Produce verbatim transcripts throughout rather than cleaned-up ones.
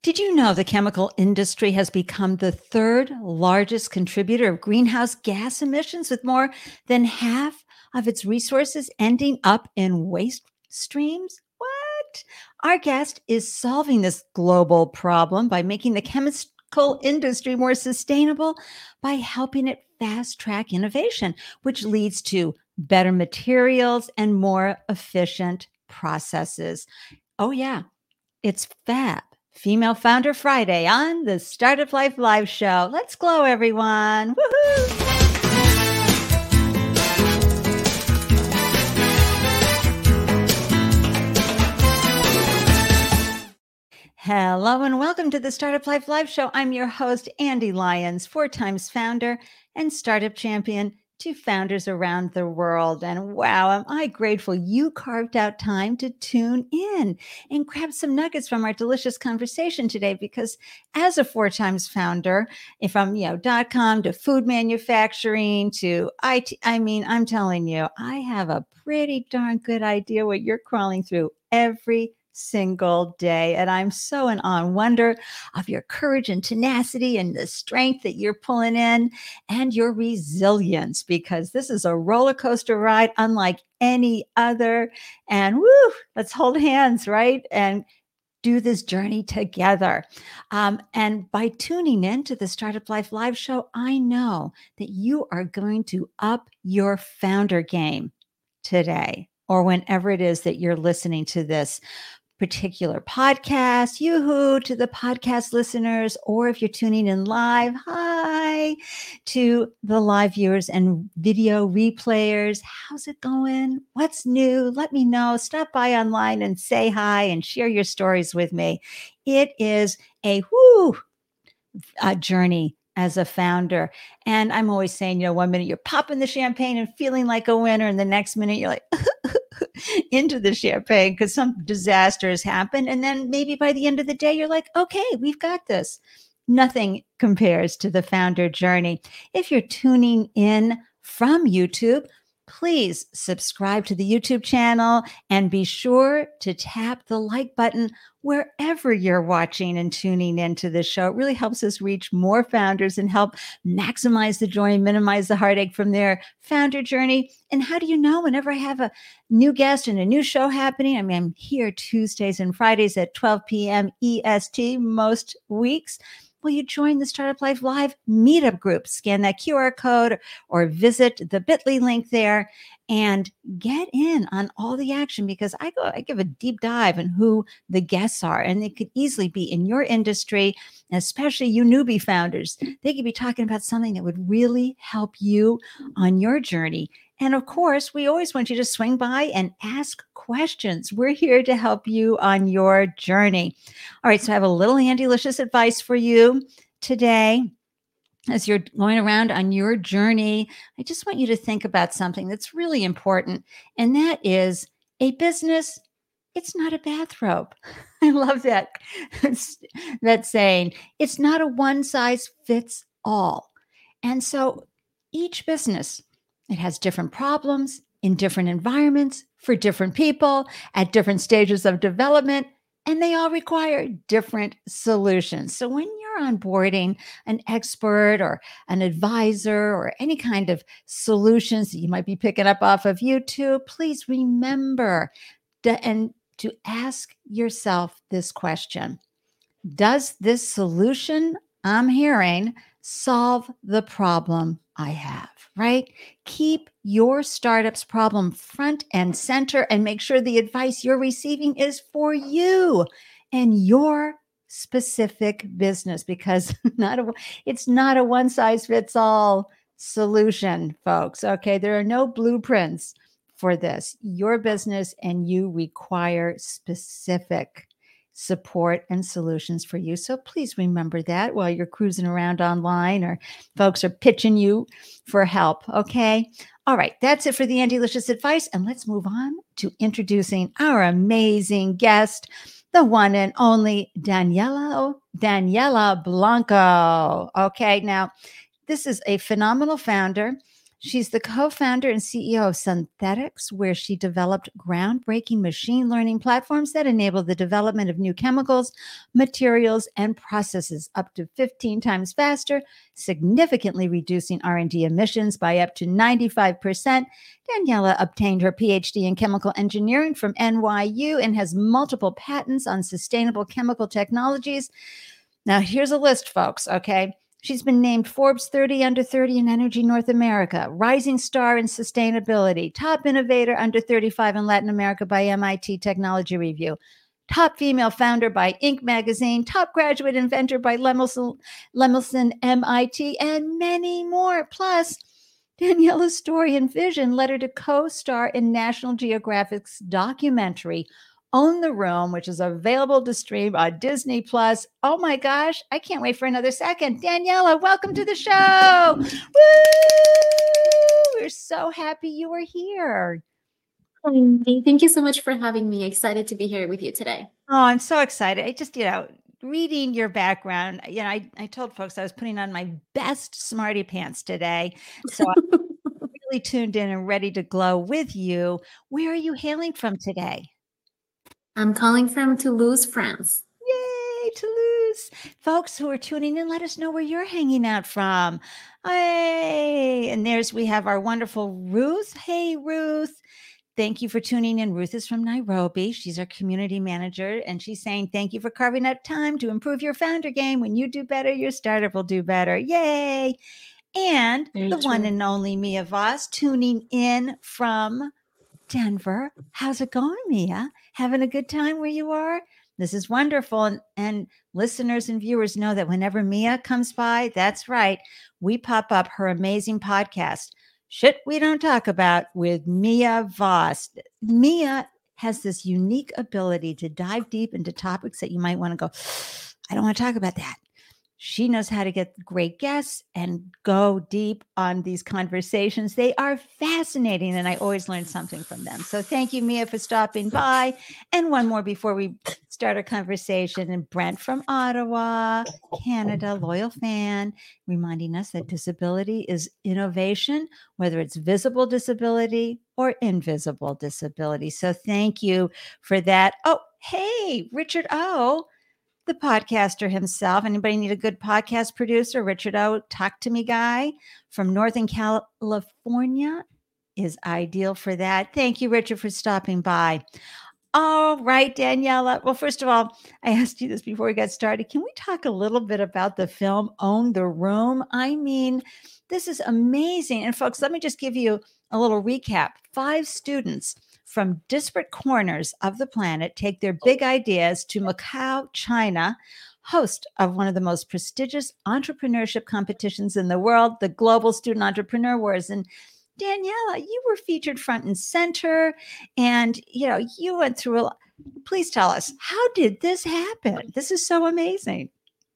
Did you know the chemical industry has become the third largest contributor of greenhouse gas emissions, with more than half of its resources ending up in waste streams? What? Our guest is solving this global problem by making the chemical industry more sustainable by helping it fast track innovation, which leads to better materials and more efficient processes. Oh, yeah. It's Fab Female Founder Friday on the Startup Life Live Show. Let's glow, everyone. Woohoo! Hello and welcome to the Startup Life Live Show. I'm your host, Andy Lyons, four times founder and startup champion to founders around the world. And wow, am I grateful you carved out time to tune in and grab some nuggets from our delicious conversation today, because as a four times founder, if I'm, you know, dot com to food manufacturing to I T, I mean, I'm telling you, I have a pretty darn good idea what you're crawling through every single day. And I'm so in awe and wonder of your courage and tenacity and the strength that you're pulling in and your resilience, because this is a roller coaster ride unlike any other. And woo, let's hold hands, right? And do this journey together. Um, and by tuning in to the Startup Life Live Show, I know that you are going to up your founder game today, or whenever it is that you're listening to this particular podcast. Yoo-hoo to the podcast listeners, or if you're tuning in live, hi to the live viewers and video replayers. How's it going? What's new? Let me know. Stop by online and say hi and share your stories with me. It is a whoo a journey as a founder. And I'm always saying, you know, one minute you're popping the champagne and feeling like a winner, and the next minute you're like into the champagne because some disaster has happened. And then maybe by the end of the day, you're like, okay, we've got this. Nothing compares to the founder journey. If you're tuning in from YouTube, please subscribe to the YouTube channel and be sure to tap the like button wherever you're watching and tuning into the show. It really helps us reach more founders and help maximize the joy and minimize the heartache from their founder journey. And how do you know whenever I have a new guest and a new show happening? I mean, I'm here Tuesdays and Fridays at twelve p.m. E S T most weeks. Will you join the Startup Life Live meetup group? Scan that Q R code or visit the bit dot l y link there and get in on all the action, because I go, I give a deep dive in who the guests are, and they could easily be in your industry, especially you newbie founders. They could be talking about something that would really help you on your journey. And of course, we always want you to swing by and ask questions. We're here to help you on your journey. All right, so I have a little Andylicious advice for you today. As you're going around on your journey, I just want you to think about something that's really important, and that is a business. It's not a bathrobe. I love that, that saying. It's not a one size fits all. And so each business, it has different problems in different environments for different people at different stages of development, and they all require different solutions. So when you're onboarding an expert or an advisor or any kind of solutions that you might be picking up off of YouTube, please remember to, and to ask yourself this question: does this solution I'm hearing solve the problem I have, right? Keep your startup's problem front and center, and make sure the advice you're receiving is for you and your specific business, because not a, it's not a one size fits all solution, folks. Okay. There are no blueprints for this. Your business and you require specific support and solutions for you. So please remember that while you're cruising around online or folks are pitching you for help. Okay. All right. That's it for the Andylicious advice. And let's move on to introducing our amazing guest, the one and only Daniela, Daniela Blanco. Okay. Now, this is a phenomenal founder She's the co-founder and C E O of Synthetics, where she developed groundbreaking machine learning platforms that enable the development of new chemicals, materials, and processes up to fifteen times faster, significantly reducing R and D emissions by up to ninety-five percent. Daniela obtained her P H D in chemical engineering from N Y U and has multiple patents on sustainable chemical technologies. Now, here's a list, folks, okay? She's been named Forbes thirty under thirty in Energy North America, Rising Star in Sustainability, Top Innovator under thirty-five in Latin America by M I T Technology Review, Top Female Founder by Inc Magazine, Top Graduate Inventor by Lemelson, Lemelson M I T, and many more. Plus, Daniela's story and vision led her to co-star in National Geographic's documentary Own the Room, which is available to stream on Disney Plus. Oh my gosh, I can't wait for another second. Daniela, welcome to the show. Woo! We're so happy you are here. Thank you so much for having me. Excited to be here with you today. Oh, I'm so excited. I just, you know, reading your background, you know, I, I told folks I was putting on my best Smarty Pants today. So I'm really tuned in and ready to glow with you. Where are you hailing from today? I'm calling from Toulouse, France. Yay, Toulouse. Folks who are tuning in, let us know where you're hanging out from. Hey, and there's, we have our wonderful Ruth. Hey, Ruth. Thank you for tuning in. Ruth is from Nairobi. She's our community manager, and she's saying, thank you for carving out time to improve your founder game. When you do better, your startup will do better. Yay. And Very the true. one and only Mia Voss tuning in from Denver. How's it going, Mia? Having a good time where you are? This is wonderful. And, and listeners and viewers know that whenever Mia comes by, that's right, we pop up her amazing podcast, Shit We Don't Talk About with Mia Voss. Mia has this unique ability to dive deep into topics that you might want to go, I don't want to talk about that. She knows how to get great guests and go deep on these conversations. They are fascinating, and I always learn something from them. So thank you, Mia, for stopping by. And one more before we start our conversation. And Brent from Ottawa, Canada, loyal fan, reminding us that disability is innovation, whether it's visible disability or invisible disability. So thank you for that. Oh, hey, Richard O., the podcaster himself. Anybody need a good podcast producer? Richard O, talk to me guy from Northern California is ideal for that. Thank you, Richard, for stopping by. All right, Daniela. Well, first of all, I asked you this before we got started. Can we talk a little bit about the film Own the Room? I mean, this is amazing. And folks, let me just give you a little recap. Five students from disparate corners of the planet take their big ideas to Macau, China, host of one of the most prestigious entrepreneurship competitions in the world, the Global Student Entrepreneur Wars. And Daniela, you were featured front and center, and you know, you went through a lot. Please tell us, how did this happen? This is so amazing.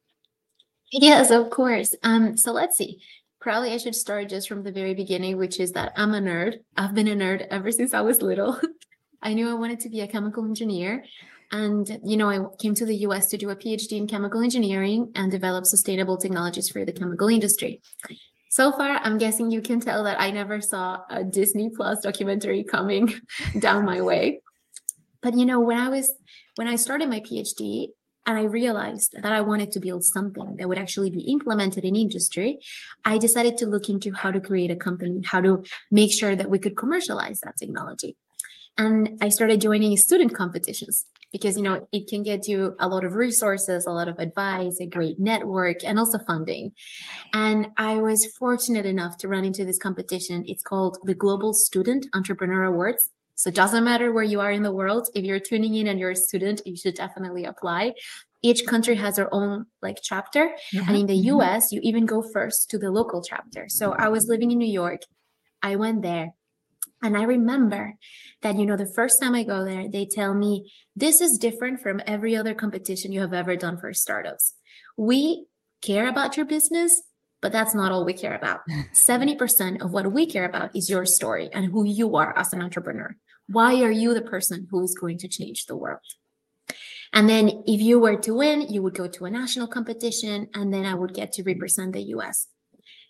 Yes, of course. Um, so let's see. Probably I should start just from the very beginning, which is that I'm a nerd. I've been a nerd ever since I was little. I knew I wanted to be a chemical engineer. And, you know, I came to the U S to do a P H D in chemical engineering and develop sustainable technologies for the chemical industry. So far, I'm guessing you can tell that I never saw a Disney Plus documentary coming down my way. But, you know, when I was, when I started my P H D, and I realized that I wanted to build something that would actually be implemented in industry, I decided to look into how to create a company, how to make sure that we could commercialize that technology. And I started joining student competitions because, you know, it can get you a lot of resources, a lot of advice, a great network, and also funding. And I was fortunate enough to run into this competition. It's called the Global Student Entrepreneur Awards. So it doesn't matter where you are in the world. If you're tuning in and you're a student, you should definitely apply. Each country has their own like chapter. Yeah. And in the U S, you even go first to the local chapter. So I was living in New York. I went there. And I remember that, you know, the first time I go there, they tell me, this is different from every other competition you have ever done for startups. We care about your business, but that's not all we care about. seventy percent of what we care about is your story and who you are as an entrepreneur. Why are you the person who is going to change the world? And then if you were to win, you would go to a national competition, and then I would get to represent the U S.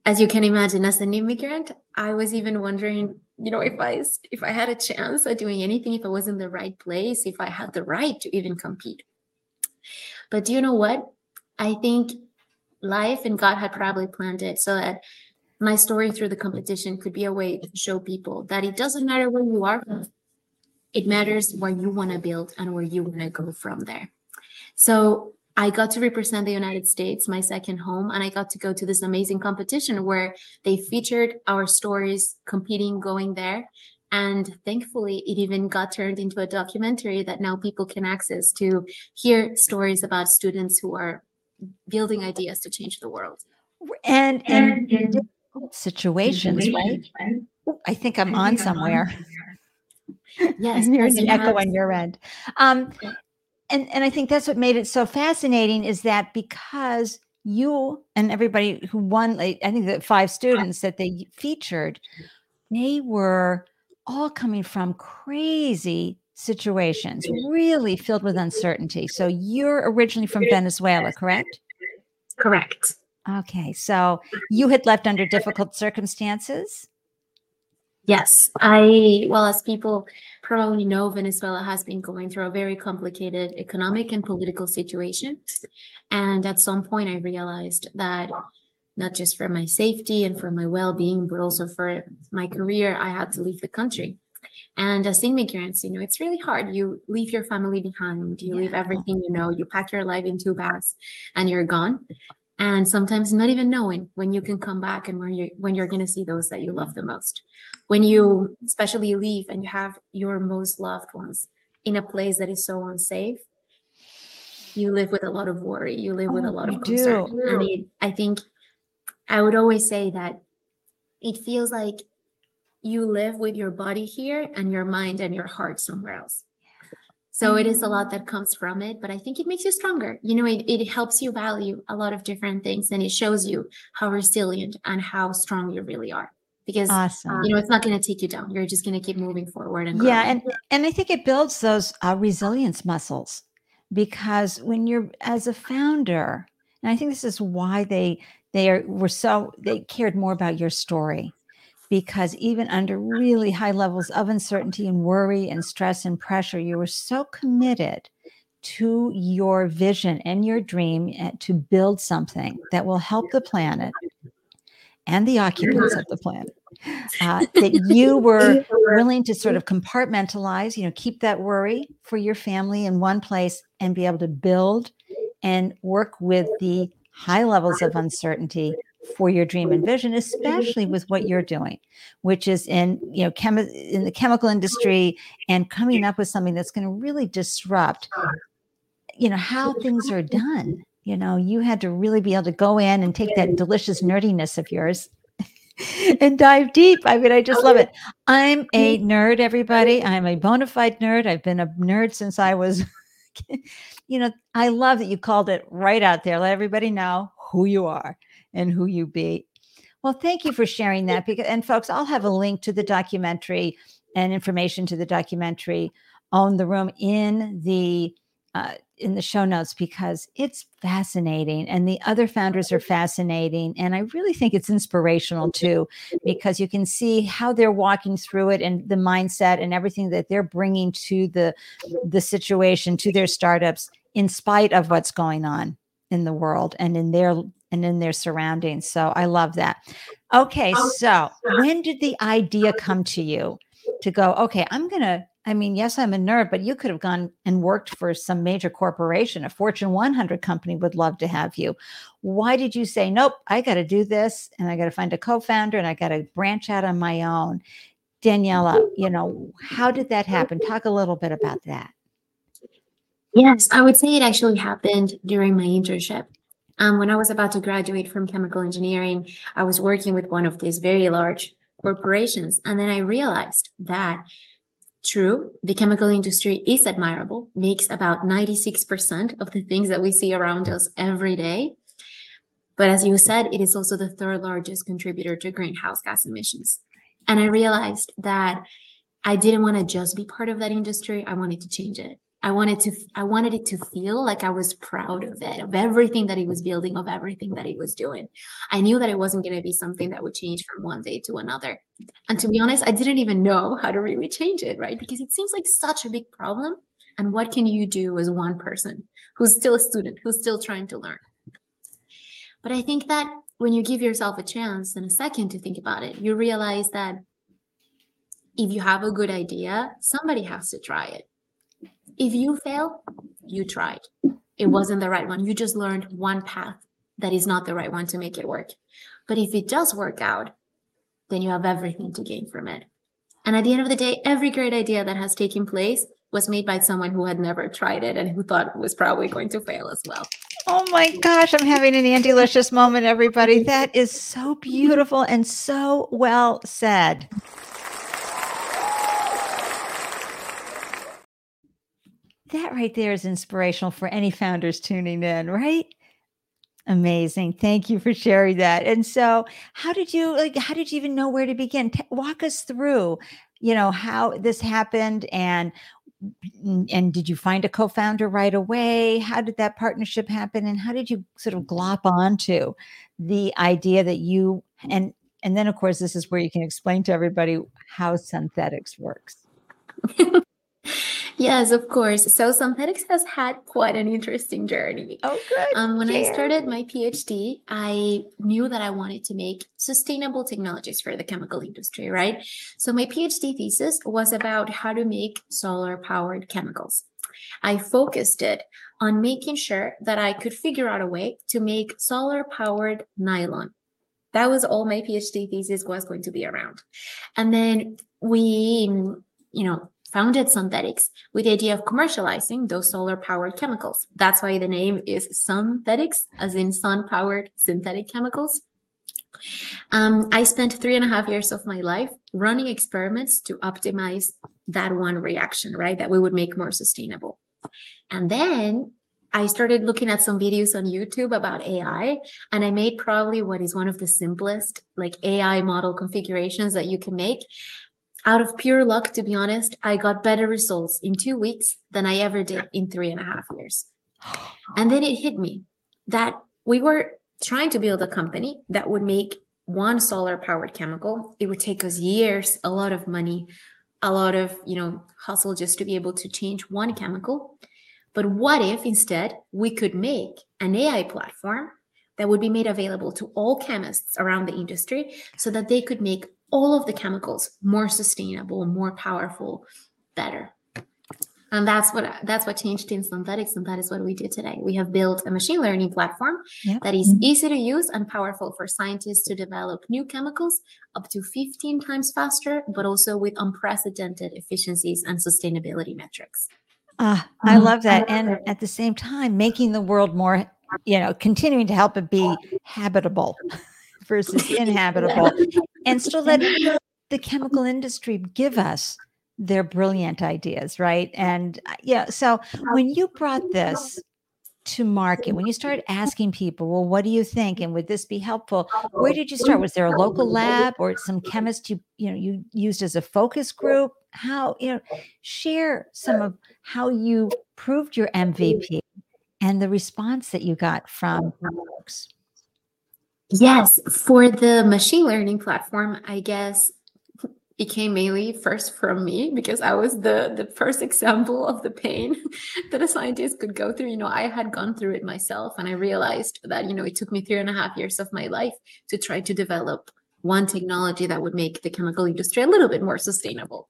as you can imagine, as an immigrant, I was even wondering, you know, if I if I had a chance at doing anything, if I was in the right place, if I had the right to even compete. But do you know what? I think life and God had probably planned it so that my story through the competition could be a way to show people that it doesn't matter where you are from. It matters where you want to build and where you want to go from there. So I got to represent the United States, my second home, and I got to go to this amazing competition where they featured our stories competing, going there. And thankfully, it even got turned into a documentary that now people can access to hear stories about students who are building ideas to change the world. And in difficult situations, right? I think I'm on somewhere. Yes, I'm hearing yes, an you echo have- on your end. Um, and, and I think that's what made it so fascinating, is that because you and everybody who won, like, I think the five students that they featured, they were all coming from crazy situations, really filled with uncertainty. So you're originally from Venezuela, correct? Correct. Okay. So you had left under difficult circumstances? Yes, I, well, as people probably know, Venezuela has been going through a very complicated economic and political situation. And at some point, I realized that not just for my safety and for my well-being, but also for my career, I had to leave the country. And as immigrants, you know, it's really hard. You leave your family behind, you leave Yeah. everything you know, you pack your life in two bags and you're gone. And sometimes not even knowing when you can come back and when you when you're going to see those that you love the most. When you especially leave and you have your most loved ones in a place that is so unsafe, you live with a lot of worry. You live with Oh, a lot you of concern. do. And it, I think I would always say that it feels like you live with your body here and your mind and your heart somewhere else. So it is a lot that comes from it, but I think it makes you stronger. You know, it, it helps you value a lot of different things, and it shows you how resilient and how strong you really are. Because, Awesome. you know, it's not going to take you down. You're just going to keep moving forward and Yeah, growing. and and I think it builds those uh, resilience muscles, because when you're as a founder, and I think this is why they they are were so they cared more about your story, because even under really high levels of uncertainty and worry and stress and pressure, you were so committed to your vision and your dream, uh, to build something that will help the planet and the occupants of the planet, uh, that you were willing to sort of compartmentalize, you know, keep that worry for your family in one place and be able to build and work with the high levels of uncertainty for your dream and vision, especially with what you're doing, which is in, you know, chemi- in the chemical industry, and coming up with something that's going to really disrupt, you know, how things are done. You know, you had to really be able to go in and take that delicious nerdiness of yours and dive deep. I mean, I just love it. I'm a nerd, everybody. I'm a bona fide nerd. I've been a nerd since I was, you know, I love that you called it right out there. Let everybody know who you are and who you be. Well, thank you for sharing that. Because, and folks, I'll have a link to the documentary and information to the documentary Own the Room in the uh, in the show notes, because it's fascinating, and the other founders are fascinating, and I really think it's inspirational too, because you can see how they're walking through it and the mindset and everything that they're bringing to the the situation, to their startups, in spite of what's going on in the world and in their and in their surroundings. So I love that. Okay, so when did the idea come to you to go, okay, I'm gonna, I mean, yes, I'm a nerd, but you could have gone and worked for some major corporation, a Fortune one hundred company would love to have you. Why did you say, nope, I got to do this, and I got to find a co-founder, and I got to branch out on my own? Daniela, you know, how did that happen? Talk a little bit about that. Yes, I would say it actually happened during my internship. Um, when I was about to graduate from chemical engineering, I was working with one of these very large corporations. And then I realized that, true, the chemical industry is admirable, makes about ninety-six percent of the things that we see around us every day. But as you said, it is also the third largest contributor to greenhouse gas emissions. And I realized that I didn't want to just be part of that industry. I wanted to change it. I wanted to, I wanted it to feel like I was proud of it, of everything that he was building, of everything that he was doing. I knew that it wasn't going to be something that would change from one day to another. And to be honest, I didn't even know how to really change it, right? Because it seems like such a big problem. And what can you do as one person who's still a student, who's still trying to learn? But I think that when you give yourself a chance and a second to think about it, you realize that if you have a good idea, somebody has to try it. If you fail, you tried. It wasn't the right one. You just learned one path that is not the right one to make it work. But if it does work out, then you have everything to gain from it. And at the end of the day, every great idea that has taken place was made by someone who had never tried it and who thought it was probably going to fail as well. Oh my gosh, I'm having an Andylicious moment, everybody. That is so beautiful and so well said. That right there is inspirational for any founders tuning in, right? Amazing. Thank you for sharing that. And so how did you, like, how did you even know where to begin? T- walk us through, you know, how this happened, and and did you find a co-founder right away? How did that partnership happen? And how did you sort of glop onto the idea that you, and and then of course, this is where you can explain to everybody how Synthetics works. Yes, of course. So Synthetics has had quite an interesting journey. Oh, good. Um, when Share. I started my PhD, I knew that I wanted to make sustainable technologies for the chemical industry, right? So my PhD thesis was about how to make solar-powered chemicals. I focused it on making sure that I could figure out a way to make solar-powered nylon. That was all my PhD thesis was going to be around. And then we, you know, founded Synthetics with the idea of commercializing those solar-powered chemicals. That's why the name is Synthetics, as in sun-powered synthetic chemicals. Um, I spent three and a half years of my life running experiments to optimize that one reaction, right? That we would make more sustainable. And then I started looking at some videos on YouTube about A I, and I made probably what is one of the simplest like A I model configurations that you can make. Out of pure luck, to be honest, I got better results in two weeks than I ever did in three and a half years. And then it hit me that we were trying to build a company that would make one solar-powered chemical. It would take us years, a lot of money, a lot of, you know, hustle just to be able to change one chemical. But what if instead we could make an A I platform that would be made available to all chemists around the industry so that they could make all of the chemicals more sustainable, more powerful, better. And that's what that's what changed in Synthetics, and that is what we did today. We have built a machine learning platform yep. that is easy to use and powerful for scientists to develop new chemicals up to fifteen times faster, but also with unprecedented efficiencies and sustainability metrics. Uh, I love that. And at the same time, making the world more, you know, continuing to help it be habitable versus inhabitable, and still let the chemical industry give us their brilliant ideas, right? And yeah, so when you brought this to market, when you started asking people, well, what do you think? And would this be helpful? Where did you start? Was there a local lab or some chemist you, you know, you used as a focus group? How, you know, share some of how you proved your M V P and the response that you got from folks. Yes, for the machine learning platform, I guess it came mainly first from me because I was the, the first example of the pain that a scientist could go through. You know, I had gone through it myself, and I realized that, you know, it took me three and a half years of my life to try to develop one technology that would make the chemical industry a little bit more sustainable.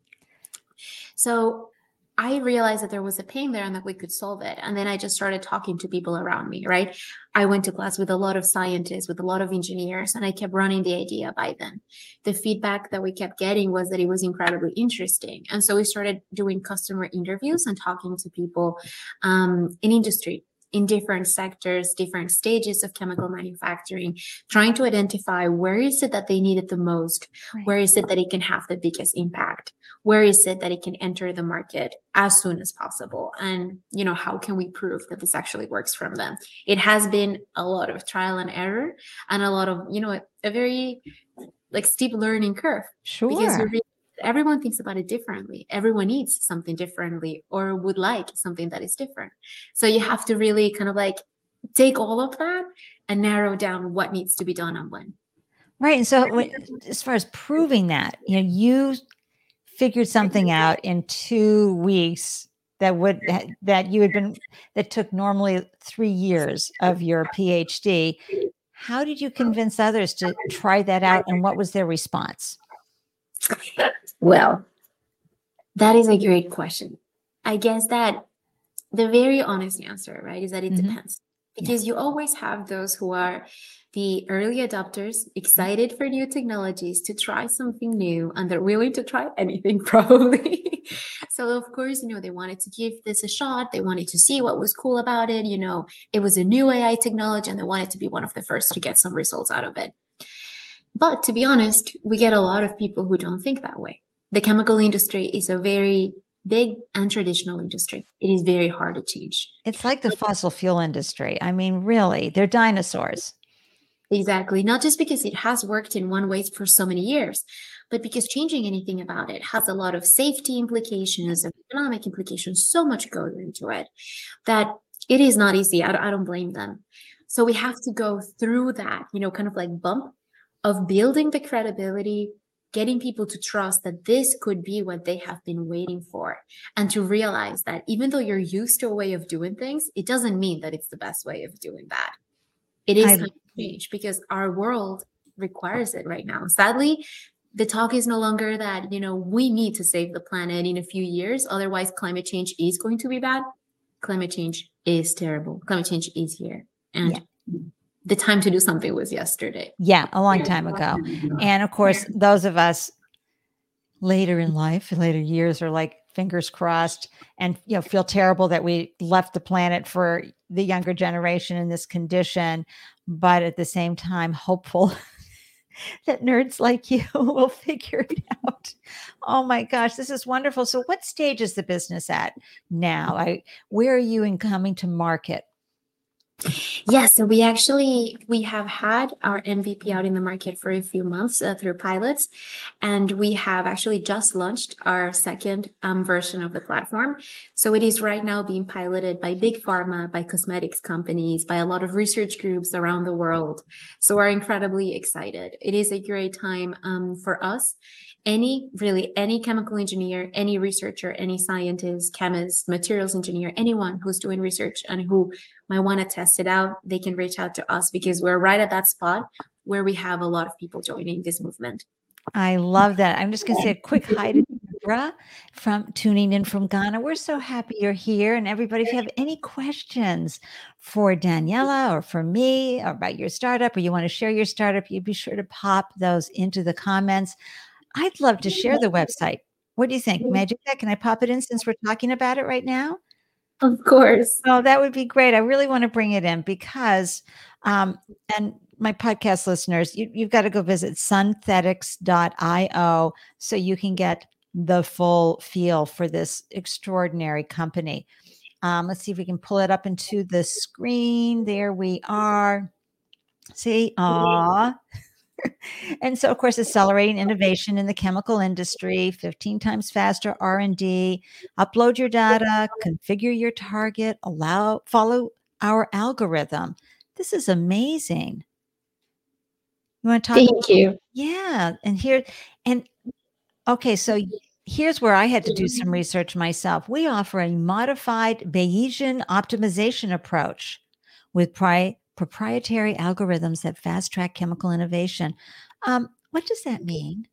So I realized that there was a pain there and that we could solve it. And then I just started talking to people around me, right? I went to class with a lot of scientists, with a lot of engineers, and I kept running the idea by them. The feedback that we kept getting was that it was incredibly interesting. And so we started doing customer interviews and talking to people um, in industry, in different sectors, different stages of chemical manufacturing, trying to identify where is it that they need it the most? Right. Where is it that it can have the biggest impact? Where is it that it can enter the market as soon as possible? And, you know, how can we prove that this actually works from them? It has been a lot of trial and error and a lot of, you know, a, a very like steep learning curve. Sure. Because you realize everyone thinks about it differently. Everyone eats something differently or would like something that is different. So you have to really kind of like take all of that and narrow down what needs to be done and when. Right. And so when, as far as proving that, you know, you figured something out in two weeks that would, that you had been, that took normally three years of your PhD. How did you convince others to try that out, and what was their response? Well, that is a great question. I guess that the very honest answer, right, is that it mm-hmm. depends. Because yeah. you always have those who are the early adopters, excited for new technologies, to try something new, and they're willing to try anything probably. So of course, you know, they wanted to give this a shot. They wanted to see what was cool about it. You know, it was a new A I technology and they wanted to be one of the first to get some results out of it. But to be honest, we get a lot of people who don't think that way. The chemical industry is a very big and traditional industry. It is very hard to change. It's like the fossil fuel industry. I mean, really, they're dinosaurs. Exactly. Not just because it has worked in one way for so many years, but because changing anything about it has a lot of safety implications and economic implications. So much goes into it that it is not easy. I, I don't blame them. So we have to go through that, you know, kind of like bump of building the credibility, getting people to trust that this could be what they have been waiting for, and to realize that even though you're used to a way of doing things, it doesn't mean that it's the best way of doing that. It is time to change because our world requires it right now. Sadly, the talk is no longer that, you know, we need to save the planet in a few years. Otherwise, climate change is going to be bad. Climate change is terrible. Climate change is here. And yeah. the time to do something was yesterday. Yeah, a long time ago. And of course, those of us later in life, later years, are like fingers crossed and, you know, feel terrible that we left the planet for the younger generation in this condition. But at the same time, hopeful that nerds like you will figure it out. Oh my gosh, this is wonderful. So what stage is the business at now? I, where are you in coming to market? Yeah, so we actually, we have had our M V P out in the market for a few months uh, through pilots, and we have actually just launched our second um, version of the platform. So it is right now being piloted by big pharma, by cosmetics companies, by a lot of research groups around the world. So we're incredibly excited. It is a great time um, for us. Any, really, any chemical engineer, any researcher, any scientist, chemist, materials engineer, anyone who's doing research and who might want to test it out, they can reach out to us because we're right at that spot where we have a lot of people joining this movement. I love that. I'm just going to say a quick hi to Deborah from tuning in from Ghana. We're so happy you're here. And everybody, if you have any questions for Daniela or for me or about your startup, or you want to share your startup, you be sure to pop those into the comments. I'd love to share the website. What do you think? May I do that? Can I pop it in since we're talking about it right now? Of course. Oh, that would be great. I really want to bring it in because, um, and my podcast listeners, you, you've got to go visit synthetics dot io so you can get the full feel for this extraordinary company. Um, let's see if we can pull it up into the screen. There we are. See, aw. And so, of course, accelerating innovation in the chemical industry, fifteen times faster R and D, upload your data, configure your target, allow, follow our algorithm. This is amazing. You want to talk? Thank about, you. Yeah. And here, and okay, so here's where I had to do some research myself. We offer a modified Bayesian optimization approach with pri- proprietary algorithms that fast-track chemical innovation. Um, what does that mean?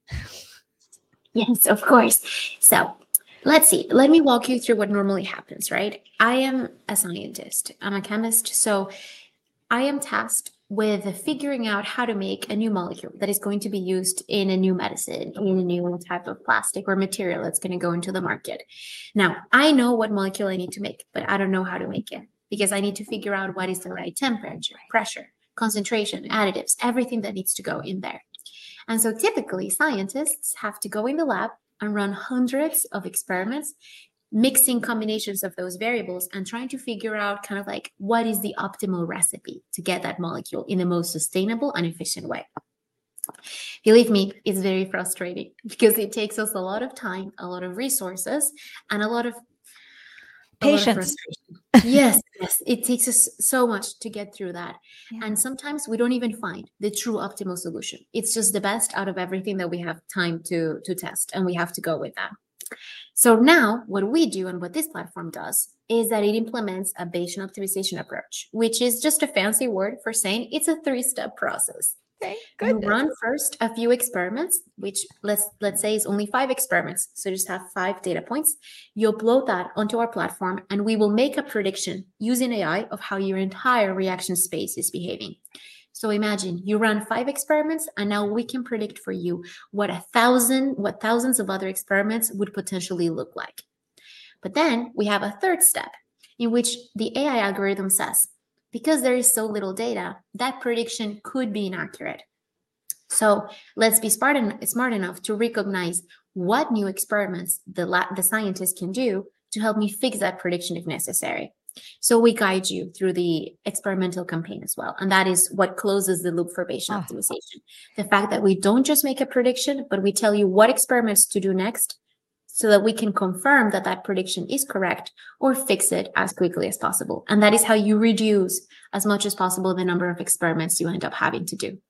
Yes, of course. So let's see. Let me walk you through what normally happens, right? I am a scientist. I'm a chemist. So I am tasked with figuring out how to make a new molecule that is going to be used in a new medicine, in a new type of plastic or material that's going to go into the market. Now, I know what molecule I need to make, but I don't know how to make it, because I need to figure out what is the right temperature, pressure, concentration, additives, everything that needs to go in there. And so typically scientists have to go in the lab and run hundreds of experiments, mixing combinations of those variables and trying to figure out kind of like what is the optimal recipe to get that molecule in the most sustainable and efficient way. Believe me, it's very frustrating because it takes us a lot of time, a lot of resources, and a lot of a lot of Patience. frustration. Yes, yes, it takes us so much to get through that. Yeah. And sometimes we don't even find the true optimal solution. It's just the best out of everything that we have time to to test, and we have to go with that. So now what we do and what this platform does is that it implements a Bayesian optimization approach, which is just a fancy word for saying it's a three-step process. Thank You goodness. run first a few experiments, which let's let's say is only five experiments. So just have five data points. You upload that onto our platform, and we will make a prediction using A I of how your entire reaction space is behaving. So imagine you run five experiments, and now we can predict for you what a thousand, what thousands of other experiments would potentially look like. But then we have a third step in which the A I algorithm says, because there is so little data, that prediction could be inaccurate. So let's be smart, en- smart enough to recognize what new experiments the, la- the scientists can do to help me fix that prediction if necessary. So we guide you through the experimental campaign as well. And that is what closes the loop for Bayesian Oh. optimization. The fact that we don't just make a prediction, but we tell you what experiments to do next so that we can confirm that that prediction is correct or fix it as quickly as possible. And that is how you reduce as much as possible the number of experiments you end up having to do.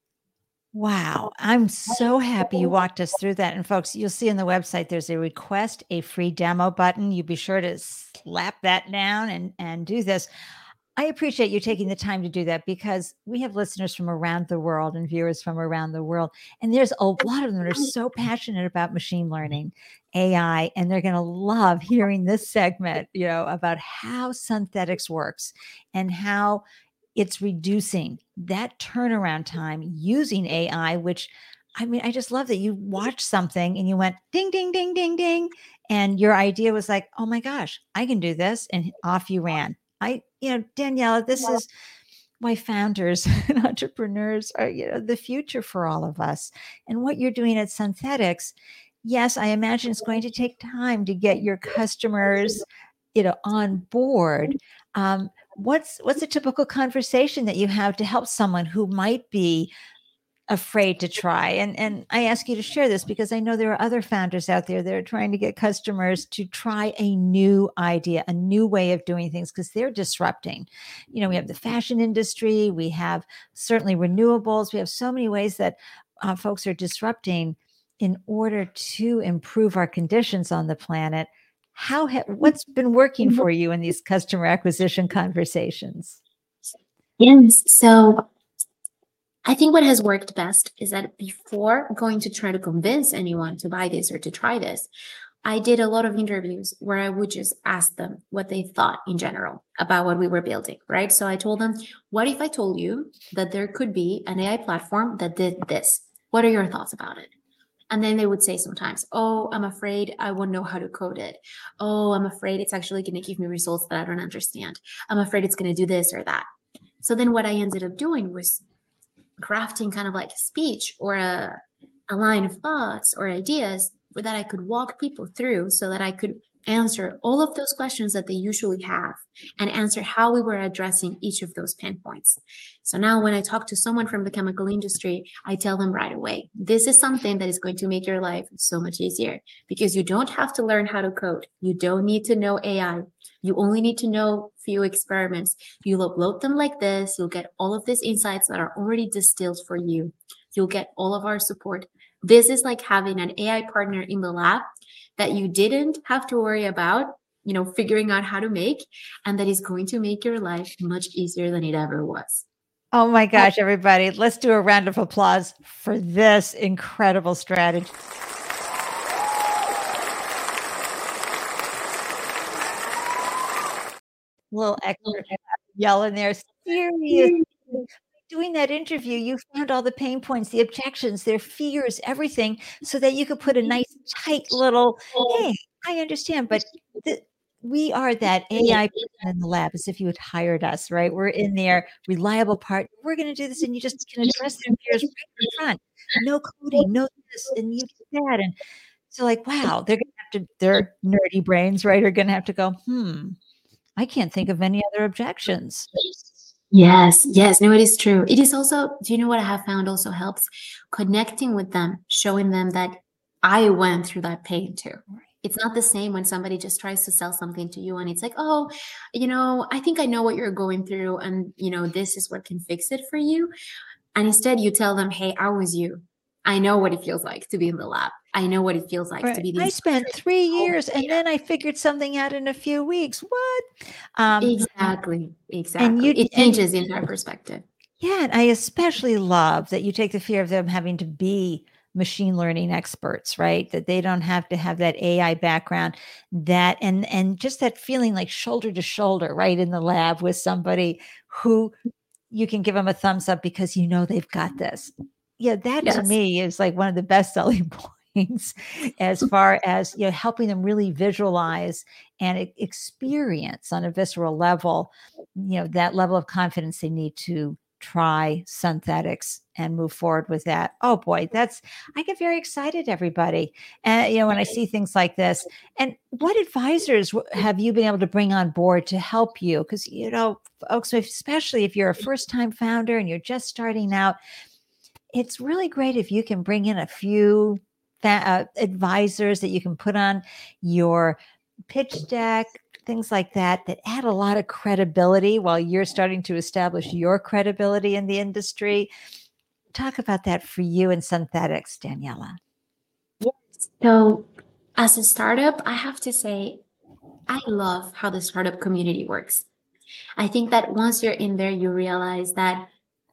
Wow. I'm so happy you walked us through that. And folks, you'll see on the website, there's a request a free demo button. You be sure to slap that down and, and do this. I appreciate you taking the time to do that because we have listeners from around the world and viewers from around the world. And there's a lot of them that are so passionate about machine learning, A I, and they're going to love hearing this segment, you know, about how Synthetics works and how it's reducing that turnaround time using A I, which I mean, I just love that you watched something and you went ding, ding, ding, ding, ding. And your idea was like, oh my gosh, I can do this. And off you ran. I, you know, Daniela, this is why founders and entrepreneurs are, you know, the future for all of us. And what you're doing at Synthetics, yes, I imagine it's going to take time to get your customers, you know, on board. Um, what's what's a typical conversation that you have to help someone who might be afraid to try? And and I ask you to share this because I know there are other founders out there that are trying to get customers to try a new idea, a new way of doing things because they're disrupting. You know, we have the fashion industry, we have certainly renewables, we have so many ways that uh, folks are disrupting in order to improve our conditions on the planet. How ha- what's been working for you in these customer acquisition conversations? Yes. So I think what has worked best is that before going to try to convince anyone to buy this or to try this, I did a lot of interviews where I would just ask them what they thought in general about what we were building, right? So I told them, what if I told you that there could be an A I platform that did this? What are your thoughts about it? And then they would say sometimes, oh, I'm afraid I won't know how to code it. Oh, I'm afraid it's actually going to give me results that I don't understand. I'm afraid it's going to do this or that. So then what I ended up doing was crafting kind of like a speech or a, a line of thoughts or ideas that I could walk people through so that I could answer all of those questions that they usually have and answer how we were addressing each of those pain points. So now when I talk to someone from the chemical industry, I tell them right away, this is something that is going to make your life so much easier because you don't have to learn how to code. You don't need to know A I. You only need to know few experiments. You'll upload them like this. You'll get all of these insights that are already distilled for you. You'll get all of our support. This is like having an A I partner in the lab that you didn't have to worry about, you know, figuring out how to make, and that is going to make your life much easier than it ever was. Oh my gosh, everybody, let's do a round of applause for this incredible strategy. Little extra yell in there. Seriously. Doing that interview, you found all the pain points, the objections, their fears, everything, so that you could put a nice, tight little, hey, I understand, but the, we are that A I person in the lab, as if you had hired us, right? We're in there, reliable partner. We're going to do this, and you just can address their fears right in front. No coding, no this, and you do that. And so, like, wow, they're going to have to, their nerdy brains, right, are going to have to go, hmm, I can't think of any other objections. Yes, yes, no, it is true. It is also, do you know what I have found also helps? Connecting with them, showing them that I went through that pain too. It's not the same when somebody just tries to sell something to you and it's like, oh, you know, I think I know what you're going through and, you know, this is what can fix it for you. And instead you tell them, hey, I was you. I know what it feels like to be in the lab. I know what it feels like to Right. be the I spent instructor. three years and then I figured something out in a few weeks. What? Um, Exactly, and exactly. you It and changes the entire perspective. yeah, and I especially love that you take the fear of them having to be machine learning experts, right? That they don't have to have that A I background, that and and just that feeling like shoulder to shoulder, right, in the lab with somebody who you can give them a thumbs up because you know they've got this. Yeah, that to Yes. me is like one of the best selling points as far as, you know, helping them really visualize and e- experience on a visceral level, you know, that level of confidence they need to try synthetics and move forward with that. Oh boy, that's I get very excited, everybody. And you know, when I see things like this. And what advisors w- have you been able to bring on board to help you? Because you know, folks, especially if you're a first-time founder and you're just starting out, it's really great if you can bring in a few fa- uh, advisors that you can put on your pitch deck, things like that, that add a lot of credibility while you're starting to establish your credibility in the industry. Talk about that for you in synthetics, Daniela. Yes. So, as a startup, I have to say, I love how the startup community works. I think that once you're in there, you realize that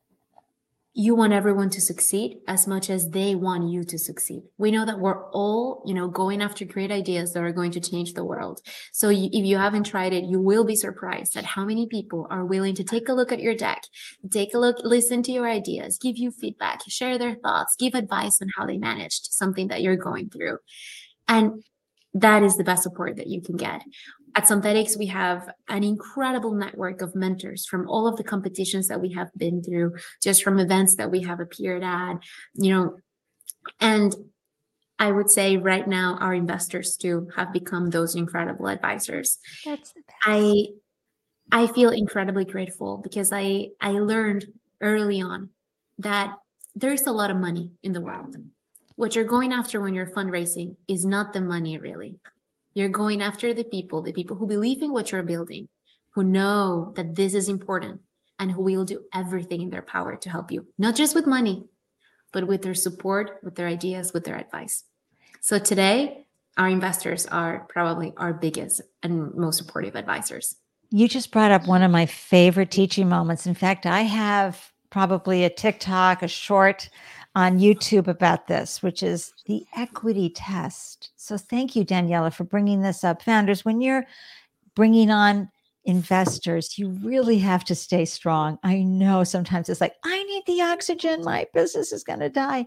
you want everyone to succeed as much as they want you to succeed. We know that we're all, you know, going after great ideas that are going to change the world. So you, if you haven't tried it, you will be surprised at how many people are willing to take a look at your deck, take a look, listen to your ideas, give you feedback, share their thoughts, give advice on how they managed something that you're going through. And that is the best support that you can get. At Synthetics, we have an incredible network of mentors from all of the competitions that we have been through, just from events that we have appeared at, you know, and I would say right now our investors too have become those incredible advisors. That's the best. I I feel incredibly grateful because I I learned early on that there's a lot of money in the world. What you're going after when you're fundraising is not the money really. You're going after the people, the people who believe in what you're building, who know that this is important, and who will do everything in their power to help you, not just with money, but with their support, with their ideas, with their advice. So today, our investors are probably our biggest and most supportive advisors. You just brought up one of my favorite teaching moments. In fact, I have probably a TikTok, a short on YouTube about this, which is the equity test. So thank you, Daniela, for bringing this up. Founders, when you're bringing on investors, you really have to stay strong. I know sometimes it's like, I need the oxygen, my business is going to die.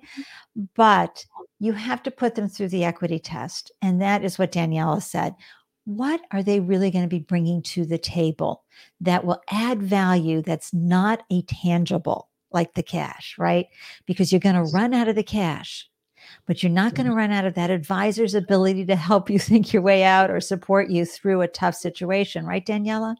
But you have to put them through the equity test. And that is what Daniela said. What are they really going to be bringing to the table that will add value that's not a tangible like the cash, right? Because you're going to run out of the cash, but you're not going to run out of that advisor's ability to help you think your way out or support you through a tough situation, right, Daniela?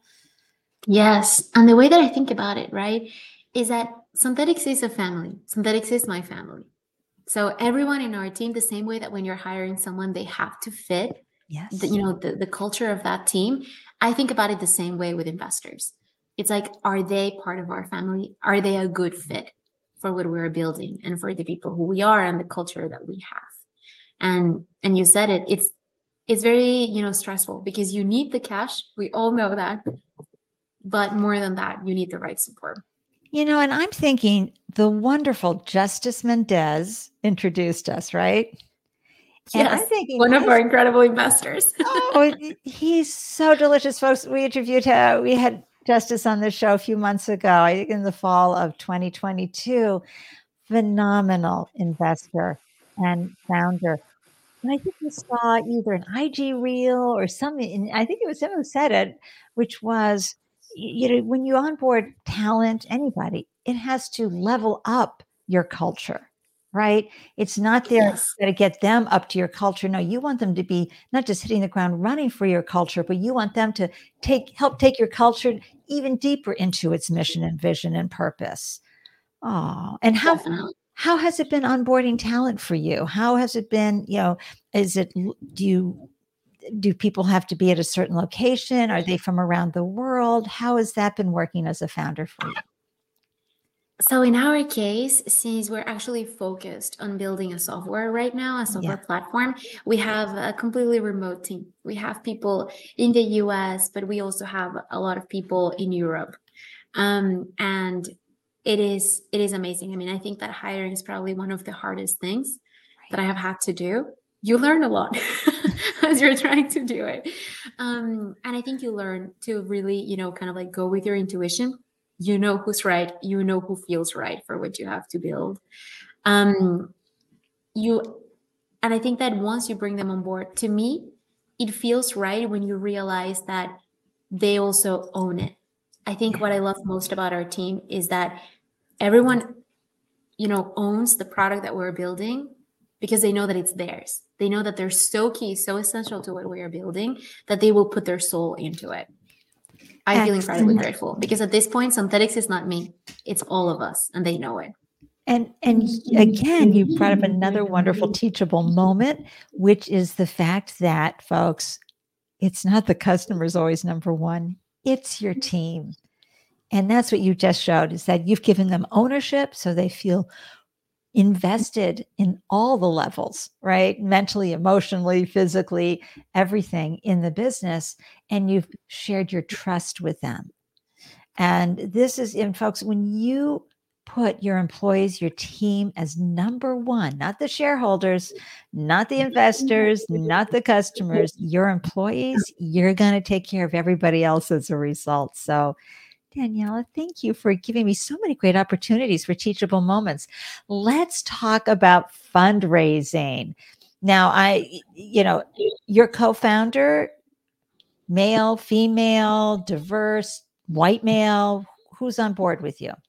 Yes. And the way that I think about it, right, is that Synthetics is a family. Synthetics is my family. So everyone in our team, the same way that when you're hiring someone, they have to fit the, Yes. you know, the, the culture of that team. I think about it the same way with investors. It's like, are they part of our family? Are they a good fit for what we're building and for the people who we are and the culture that we have? And and you said it, it's it's very, you know, stressful because you need the cash. We all know that. But more than that, you need the right support. You know, and I'm thinking the wonderful Justice Mendez introduced us, right? And Yes, I'm thinking, one of I our incredible investors. oh, he's so delicious, folks. We interviewed him. We had Justice on the show a few months ago, I think in the fall of twenty twenty-two. Phenomenal investor and founder. And I think we saw either an I G reel or something. And I think it was him who said it, which was, you know, when you onboard talent, anybody, it has to level up your culture. right? It's not there Yes. to get them up to your culture. No, you want them to be not just hitting the ground running for your culture, but you want them to take help take your culture even deeper into its mission and vision and purpose. Oh, and how Definitely. how has it been onboarding talent for you? How has it been, you know, is it do you do people have to be at a certain location? Are they from around the world? How has that been working as a founder for you? So in our case, since we're actually focused on building a software right now, a software Yeah. platform, we have a completely remote team. We have people in the U S, but we also have a lot of people in Europe. Um, and it is it is amazing. I mean, I think that hiring is probably one of the hardest things that I have had to do. You learn a lot as you're trying to do it. Um, and I think you learn to really, you know, kind of like go with your intuition. You know who's right, you know who feels right for what you have to build. Um, you and I think that once you bring them on board, to me, it feels right when you realize that they also own it. I think what I love most about our team is that everyone, you know, owns the product that we're building because they know that it's theirs. They know that they're so key, so essential to what we are building that they will put their soul into it. I feel incredibly Excellent. grateful because at this point, Synthetics is not me. It's all of us, and they know it. And and again, you brought up another wonderful teachable moment, which is the fact that, folks, it's not the customer's always number one. It's your team. And that's what you just showed, is that you've given them ownership so they feel invested in all the levels, right? Mentally, emotionally, physically, everything in the business. And you've shared your trust with them. And this is, in folks, when you put your employees, your team as number one, not the shareholders, not the investors, not the customers, your employees, you're going to take care of everybody else as a result. So, Daniela, thank you for giving me so many great opportunities for teachable moments. Let's talk about fundraising. Now, I, you know, your co-founder, male, female, diverse, white male, who's on board with you?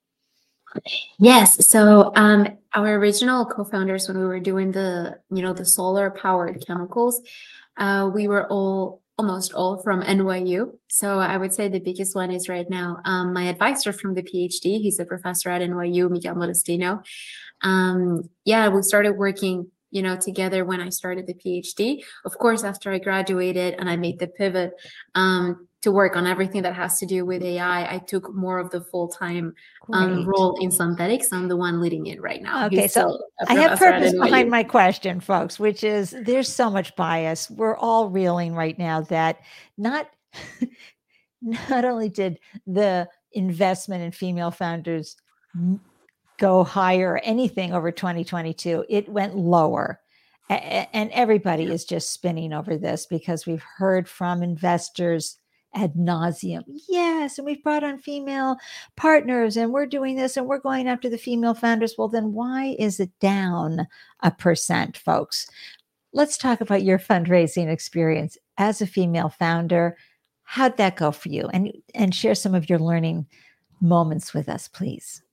Yes. So um, our original co-founders, when we were doing the, you know, the solar powered chemicals, uh, we were all almost all from N Y U. So I would say the biggest one is right now um, my advisor from the PhD. He's a professor at N Y U, Miguel Modestino. Um, yeah, we started working, you know, together when I started the PhD. Of course, after I graduated and I made the pivot um, to work on everything that has to do with A I, I took more of the full-time um, role in Synthetics. I'm the one leading it right now. Okay, He's so I have purpose behind my question, folks, which is there's so much bias. We're all reeling right now that not not only did the investment in female founders go higher or anything over twenty twenty-two, it went lower. And everybody is just spinning over this because we've heard from investors ad nauseum. Yes, and we've brought on female partners and we're doing this and we're going after the female founders. Well, then why is it down a percent, folks? Let's talk about your fundraising experience as a female founder. How'd that go for you? And, and share some of your learning moments with us, please.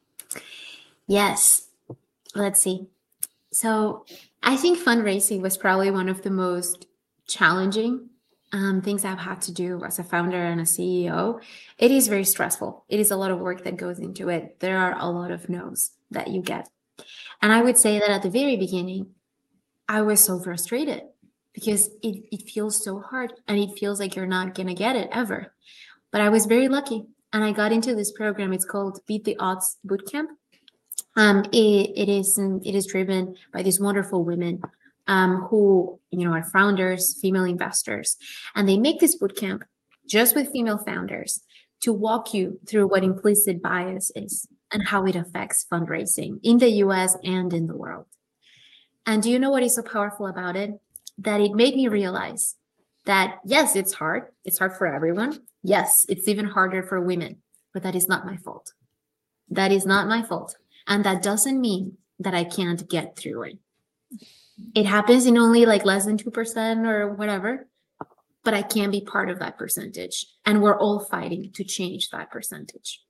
Yes. Let's see. So I think fundraising was probably one of the most challenging um, things I've had to do as a founder and a C E O. It is very stressful. It is a lot of work that goes into it. There are a lot of no's that you get. And I would say that at the very beginning, I was so frustrated because it, it feels so hard and it feels like you're not going to get it ever. But I was very lucky and I got into this program. It's called Beat the Odds Bootcamp. Um, it, it is it is driven by these wonderful women um, who, you know, are founders, female investors, and they make this bootcamp just with female founders to walk you through what implicit bias is and how it affects fundraising in the U S and in the world. And do you know what is so powerful about it? That it made me realize that, yes, it's hard. It's hard for everyone. Yes, it's even harder for women, but that is not my fault. That is not my fault. And that doesn't mean that I can't get through it. It happens in only like less than two percent or whatever, but I can be part of that percentage. And we're all fighting to change that percentage.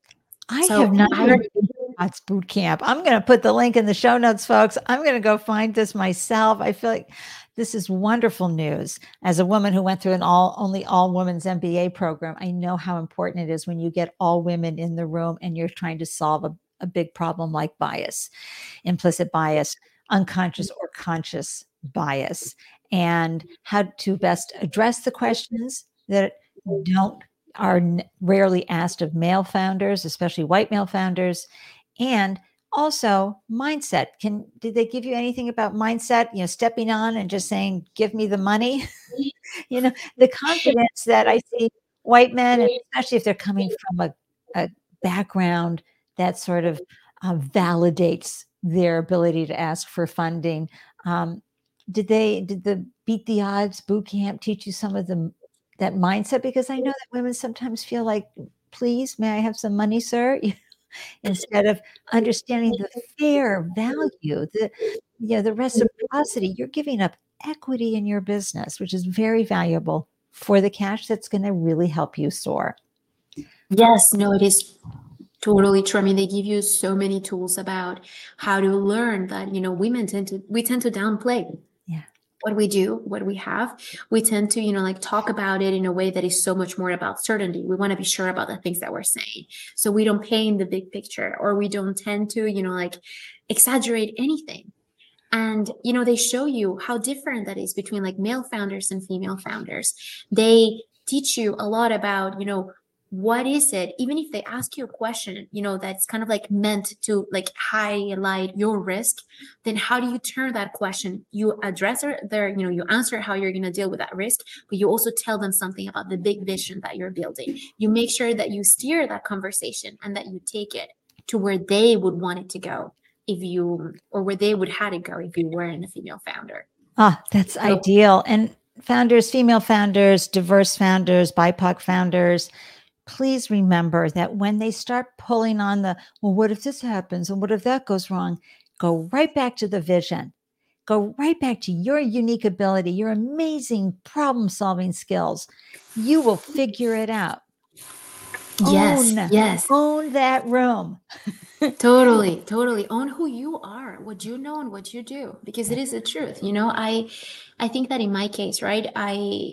I So have not I heard of Bots Boot Camp. I'm going to put the link in the show notes, folks. I'm going to go find this myself. I feel like this is wonderful news. As a woman who went through an all only all women's M B A program, I know how important it is when you get all women in the room and you're trying to solve a, a big problem like bias, implicit bias, unconscious or conscious bias, and how to best address the questions that don't are n- rarely asked of male founders, especially white male founders, and also mindset. Can did they give you anything about mindset? You know, stepping on and just saying, "Give me the money." You know, the confidence that I see white men, and especially if they're coming from a, a background that sort of uh, validates their ability to ask for funding. Um, did they did the Beat the Odds boot camp teach you some of the that mindset? Because I know that women sometimes feel like, please, may I have some money, sir? Instead of understanding the fair value, the you know, the reciprocity. You're giving up equity in your business, which is very valuable for the cash that's going to really help you soar. Yes, no, it is totally true. I mean, they give you so many tools about how to learn that, you know, women tend to, we tend to downplay Yeah. what we do, what we have. We tend to, you know, like talk about it in a way that is so much more about certainty. We want to be sure about the things that we're saying. So we don't paint the big picture, or we don't tend to, you know, like exaggerate anything. And, you know, they show you how different that is between like male founders and female founders. They teach you a lot about, you know, what is it, even if they ask you a question, you know, that's kind of like meant to like highlight your risk, then how do you turn that question? You address their, you know, you answer how you're going to deal with that risk, but you also tell them something about the big vision that you're building. You make sure that you steer that conversation and that you take it to where they would want it to go if you, or where they would have it go if you weren't a female founder. Ah, that's so ideal. And founders, female founders, diverse founders, B I P O C founders, please remember that when they start pulling on the, well, what if this happens? And what if that goes wrong? Go right back to the vision. Go right back to your unique ability, your amazing problem solving skills. You will figure it out. Yes, own, yes. Own that room. Totally, totally. Own who you are, what you know and what you do, because it is the truth. You know, I I think that in my case, right, I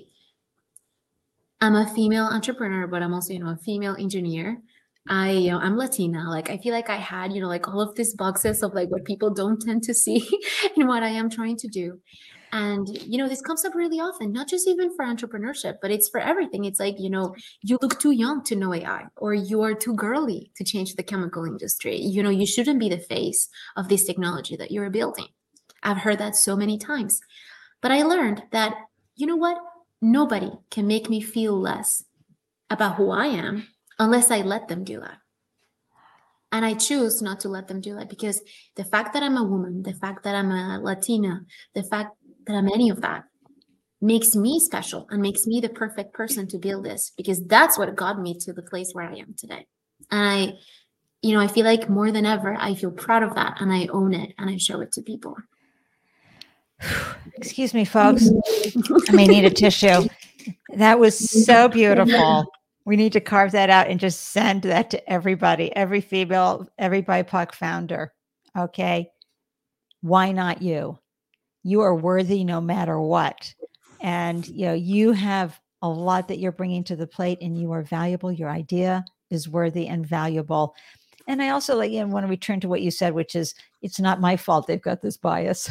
I'm a female entrepreneur, but I'm also, you know, a female engineer. I, you know, I'm Latina. Like, I feel like I had, you know, like all of these boxes of like what people don't tend to see in what I am trying to do. And, you know, this comes up really often, not just even for entrepreneurship, but it's for everything. It's like, you know, you look too young to know A I, or you are too girly to change the chemical industry. You know, you shouldn't be the face of this technology that you're building. I've heard that so many times. But I learned that, you know what? Nobody can make me feel less about who I am unless I let them do that. And I choose not to let them do that, because the fact that I'm a woman, the fact that I'm a Latina, the fact that I'm any of that makes me special and makes me the perfect person to build this, because that's what got me to the place where I am today. And I, you know, I feel like more than ever, I feel proud of that, and I own it and I show it to people. Excuse me, folks. I may need a tissue. That was so beautiful. We need to carve that out and just send that to everybody, every female, every B I P O C founder. Okay. Why not you? You are worthy no matter what. And, you know, you have a lot that you're bringing to the plate, and you are valuable. Your idea is worthy and valuable. And I also, like, you know, want to return to what you said, which is, it's not my fault they've got this bias.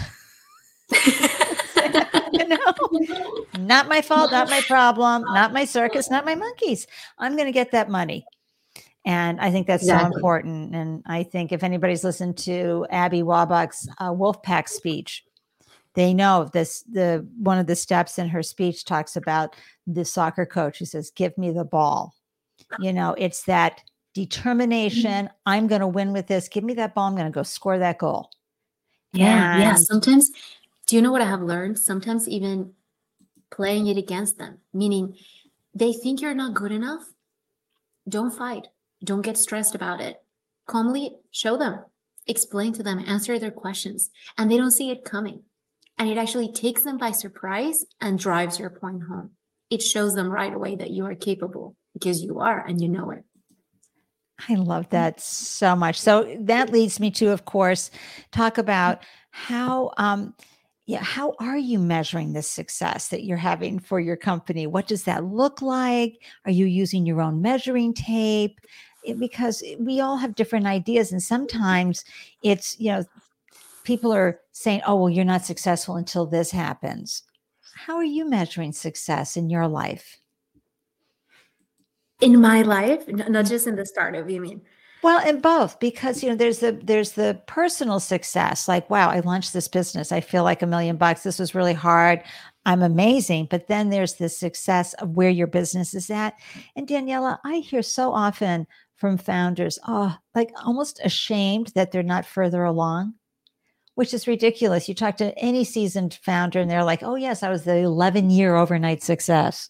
No, not my fault, not my problem, not my circus, not my monkeys. I'm going to get that money. And I think that's exactly. so important. And I think if anybody's listened to Abby Wabach's uh, Wolfpack speech, they know this. The one of the steps in her speech talks about the soccer coach who says, "Give me the ball." You know, it's that determination. I'm going to win with this. Give me that ball. I'm going to go score that goal. Yeah, and yeah. Sometimes, do you know what I have learned? Sometimes even playing it against them, meaning they think you're not good enough. Don't fight. Don't get stressed about it. Calmly show them, explain to them, answer their questions, and they don't see it coming. And it actually takes them by surprise and drives your point home. It shows them right away that you are capable, because you are, and you know it. I love that so much. So that leads me to, of course, talk about how, um, yeah, how are you measuring the success that you're having for your company? What does that look like? Are you using your own measuring tape? It- because we all have different ideas, and sometimes it's, you know, people are saying, "Oh, well, you're not successful until this happens." How are you measuring success in your life? In my life, n- not just in the startup, you mean? Well, in both, because you know, there's the there's the personal success, like, wow, I launched this business. I feel like a million bucks. This was really hard. I'm amazing. But then there's the success of where your business is at. And Daniela, I hear so often from founders, oh, like almost ashamed that they're not further along, which is ridiculous. You talk to any seasoned founder and they're like, oh, yes, I was the eleven year overnight success.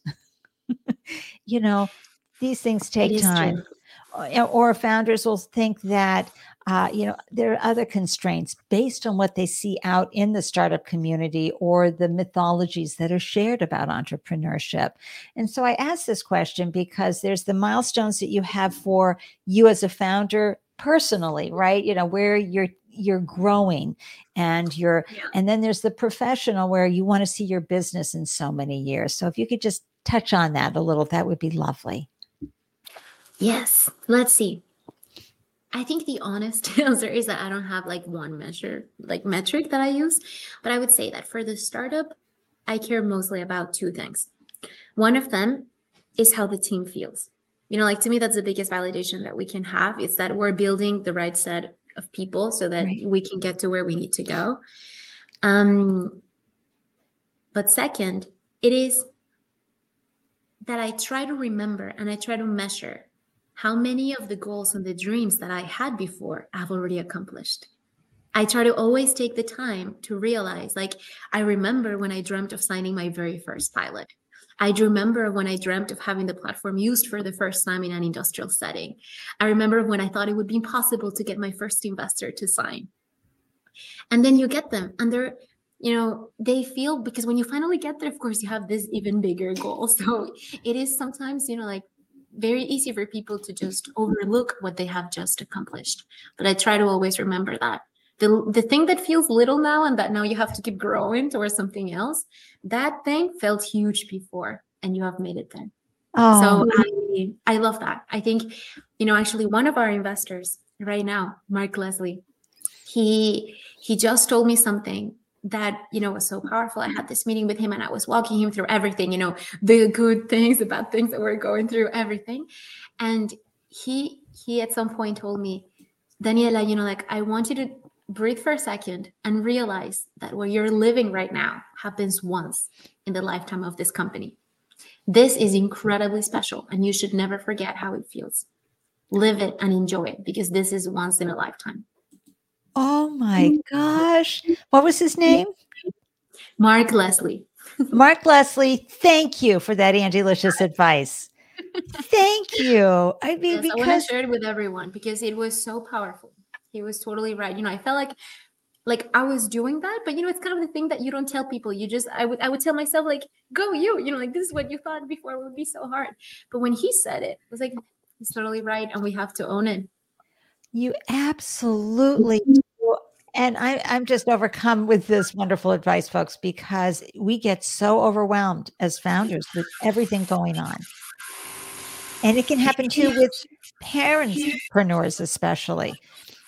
You know, these things It take is time. true. Or, or founders will think that, uh, you know, there are other constraints based on what they see out in the startup community or the mythologies that are shared about entrepreneurship. And so I ask this question because there's the milestones that you have for you as a founder personally, right? You know, where you're you're growing and you're Yeah. and then there's the professional where you want to see your business in so many years. So if you could just touch on that a little, that would be lovely. Yes. Let's see. I think the honest answer is that I don't have like one measure, like metric that I use, but I would say that for the startup, I care mostly about two things. One of them is how the team feels. You know, like to me, that's the biggest validation that we can have. It's that we're building the right set of people so that Right. we can get to where we need to go. Um, but second, it is that I try to remember and I try to measure how many of the goals and the dreams that I had before I've already accomplished. I try to always take the time to realize, like, I remember when I dreamt of signing my very first pilot. I remember when I dreamt of having the platform used for the first time in an industrial setting. I remember when I thought it would be impossible to get my first investor to sign. And then you get them, and they're, you know, they feel, because when you finally get there, of course, you have this even bigger goal. So it is sometimes, you know, like very easy for people to just overlook what they have just accomplished. But I try to always remember that. The, the thing that feels little now and that now you have to keep growing towards something else, that thing felt huge before and you have made it there. Oh, So I, I love that. I think, you know, actually one of our investors right now, Mark Leslie, he he just told me something that, you know, was so powerful. I had this meeting with him and I was walking him through everything, you know, the good things, the bad things that we're going through, everything. And he he at some point told me, Daniela, you know, like, I want you to breathe for a second and realize that what you're living right now happens once in the lifetime of this company. This is incredibly special and you should never forget how it feels. Live it and enjoy it because this is once in a lifetime. oh my gosh. What was his name? Mark Leslie. Mark Leslie. Thank you for that anti-licious advice. Thank you. I mean, Yes, I want to because share it with everyone because it was so powerful. He was totally right. You know, I felt like like I was doing that, but you know, it's kind of the thing that you don't tell people. You just I would I would tell myself like, go you, you know, like this is what you thought before, it would be so hard. But when he said it, it was like he's totally right and we have to own it. you absolutely do. And I, I'm just overcome with this wonderful advice, folks, because we get so overwhelmed as founders with everything going on. And it can happen too with parentspreneurs, especially.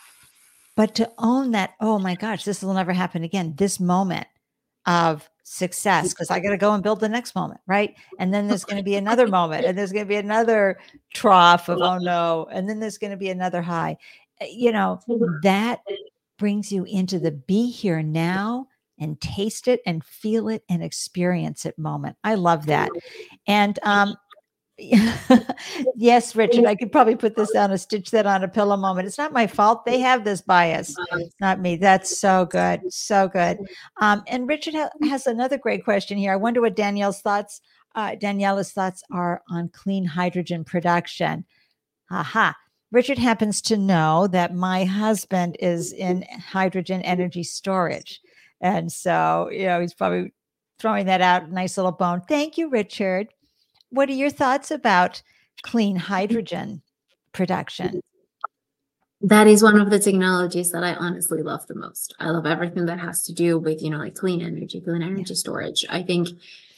But to own that, oh my gosh, this will never happen again. This moment of success, because I got to go and build the next moment, right? And then there's going to be another moment, and there's going to be another trough of, oh no. And then there's going to be another high. Uh, You know, that brings you into the be here now and taste it and feel it and experience it moment. I love that. And um, yes, Richard, I could probably put this down and stitch that on a pillow moment. It's not my fault. They have this bias, not me. That's so good. So good. Um, and Richard ha- has another great question here. I wonder what Danielle's thoughts, uh, Daniela's thoughts are on clean hydrogen production. Aha. Richard happens to know that my husband is in hydrogen energy storage. And so, you know, he's probably throwing that out. Nice little bone. Thank you, Richard. What are your thoughts about clean hydrogen? production. That is one of the technologies that I honestly love the most. I love everything that has to do with, you know, like clean energy, clean energy yeah. storage. I think,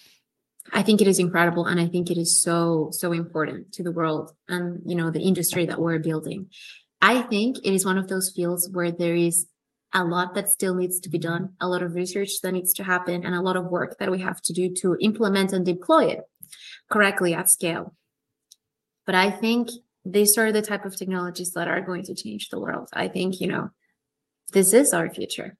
I think it is incredible. And I think it is so, so important to the world and, you know, the industry that we're building. I think it is one of those fields where there is a lot that still needs to be done, a lot of research that needs to happen, and a lot of work that we have to do to implement and deploy it correctly at scale. But I think these are the type of technologies that are going to change the world. I think, you know, this is our future.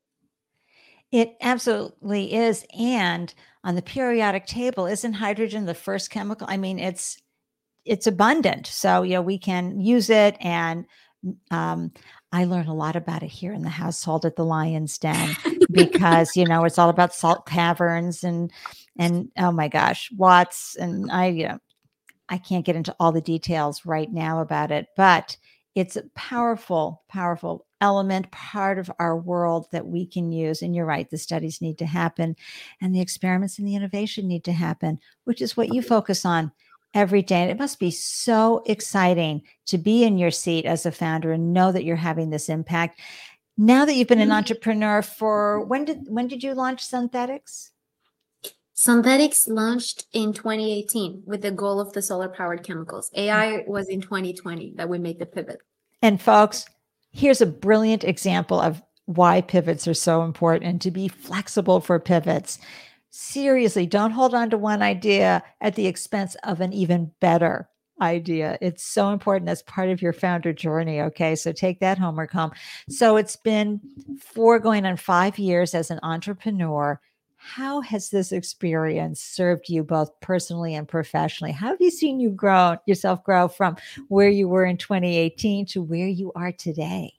It absolutely is. And on the periodic table, isn't hydrogen the first chemical? I mean, it's it's abundant. So, you know, we can use it. And um, I learned a lot about it here in the household at the Lion's Den because, you know, it's all about salt caverns and, and oh my gosh, Watts. And I, you know, I can't get into all the details right now about it, but it's a powerful, powerful element, part of our world that we can use. And you're right, the studies need to happen and the experiments and the innovation need to happen, which is what you focus on every day. And it must be so exciting to be in your seat as a founder and know that you're having this impact. Now that you've been an entrepreneur for, when did, when did you launch Synthetics? Synthetics launched in twenty eighteen with the goal of the solar powered chemicals. A I was in twenty twenty that we made the pivot. And folks, here's a brilliant example of why pivots are so important and to be flexible for pivots. Seriously, don't hold on to one idea at the expense of an even better idea. It's so important as part of your founder journey. Okay. So take that homework home. So it's been four going on five years as an entrepreneur. How has this experience served you both personally and professionally? How have you seen you grow yourself grow from where you were in twenty eighteen to where you are today?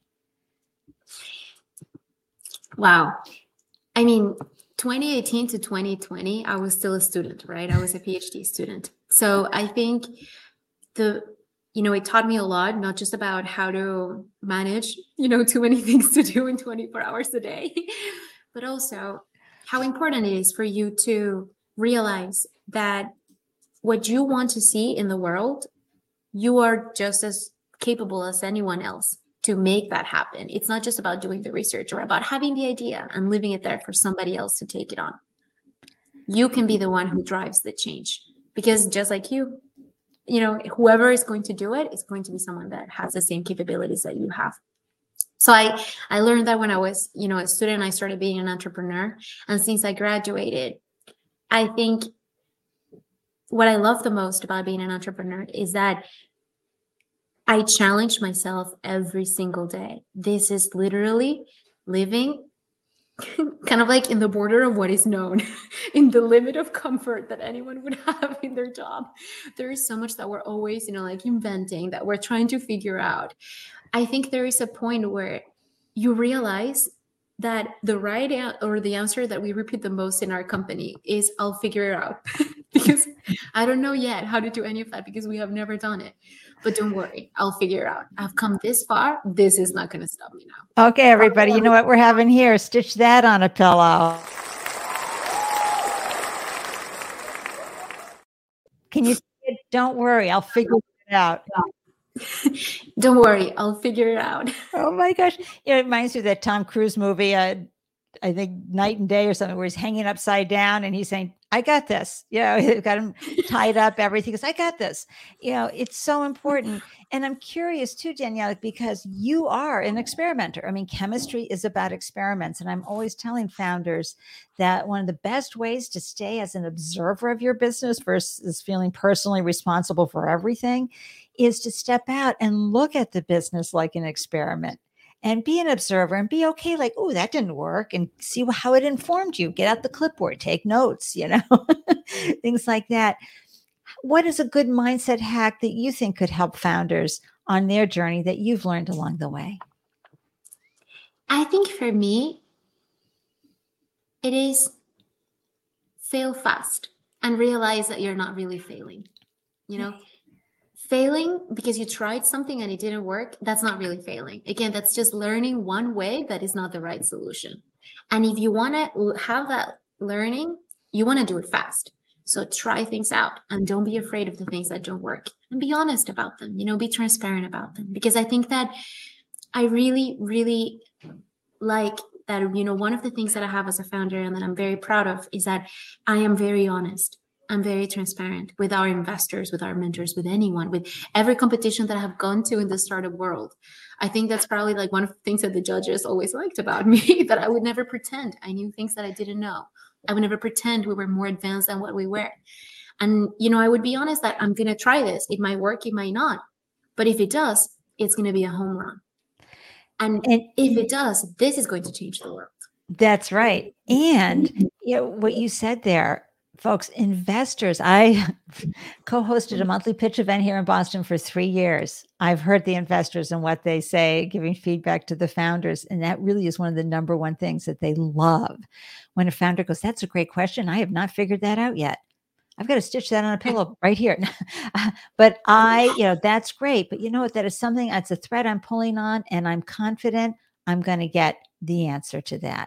Wow. I mean, twenty eighteen to twenty twenty, I was still a student, right? I was a PhD student. So I think the, you know, it taught me a lot, not just about how to manage, you know, too many things to do in twenty-four hours a day, but also how important it is for you to realize that what you want to see in the world, you are just as capable as anyone else to make that happen. It's not just about doing the research or about having the idea and leaving it there for somebody else to take it on. You can be the one who drives the change because just like you, you know, whoever is going to do it is going to be someone that has the same capabilities that you have. So I, I learned that when I was, you know, a student, I started being an entrepreneur. And since I graduated, I think what I love the most about being an entrepreneur is that I challenge myself every single day. This is literally living kind of like in the border of what is known, in the limit of comfort that anyone would have in their job. There is so much that we're always, you know, like inventing, that we're trying to figure out. I think there is a point where you realize that the right an- or the answer that we repeat the most in our company is, I'll figure it out. Because I don't know yet how to do any of that because we have never done it. But don't worry, I'll figure it out. I've come this far. This is not going to stop me now. Okay, everybody, you know what we're having here? Stitch that on a pillow. Can you say it? Don't worry, I'll figure it out. Don't worry, I'll figure it out. Oh my gosh. It reminds me of that Tom Cruise movie, uh, I think Night and Day or something, where he's hanging upside down and he's saying, I got this. You know, he's got him tied up, everything. Because I got this. You know, it's so important. And I'm curious too, Danielle, because you are an experimenter. I mean, chemistry is about experiments. And I'm always telling founders that one of the best ways to stay as an observer of your business versus feeling personally responsible for everything is to step out and look at the business like an experiment. And be an observer and be okay, like, oh, that didn't work, and see how it informed you. Get out the clipboard, take notes, you know, things like that. What is a good mindset hack that you think could help founders on their journey that you've learned along the way? I think for me, it is fail fast and realize that you're not really failing, you know? Failing because you tried something and it didn't work, that's not really failing. Again, that's just learning one way that is not the right solution. And if you want to have that learning, you want to do it fast. So try things out and don't be afraid of the things that don't work, and be honest about them, you know, be transparent about them. Because I think that I really, really like that, you know, one of the things that I have as a founder and that I'm very proud of is that I am very honest. I'm very transparent with our investors, with our mentors, with anyone, with every competition that I have gone to in the startup world. I think that's probably like one of the things that the judges always liked about me, that I would never pretend I knew things that I didn't know. I would never pretend we were more advanced than what we were. And, you know, I would be honest that I'm going to try this. It might work, it might not. But if it does, it's going to be a home run. And, and if it does, this is going to change the world. That's right. And you know, what you said there, folks, investors, I co-hosted a monthly pitch event here in Boston for three years. I've heard the investors and what they say, giving feedback to the founders. And that really is one of the number one things that they love. When a founder goes, that's a great question. I have not figured that out yet. I've got to stitch that on a pillow right here. But I, you know, that's great. But you know what? That is something, that's a thread I'm pulling on, and I'm confident I'm going to get the answer to that.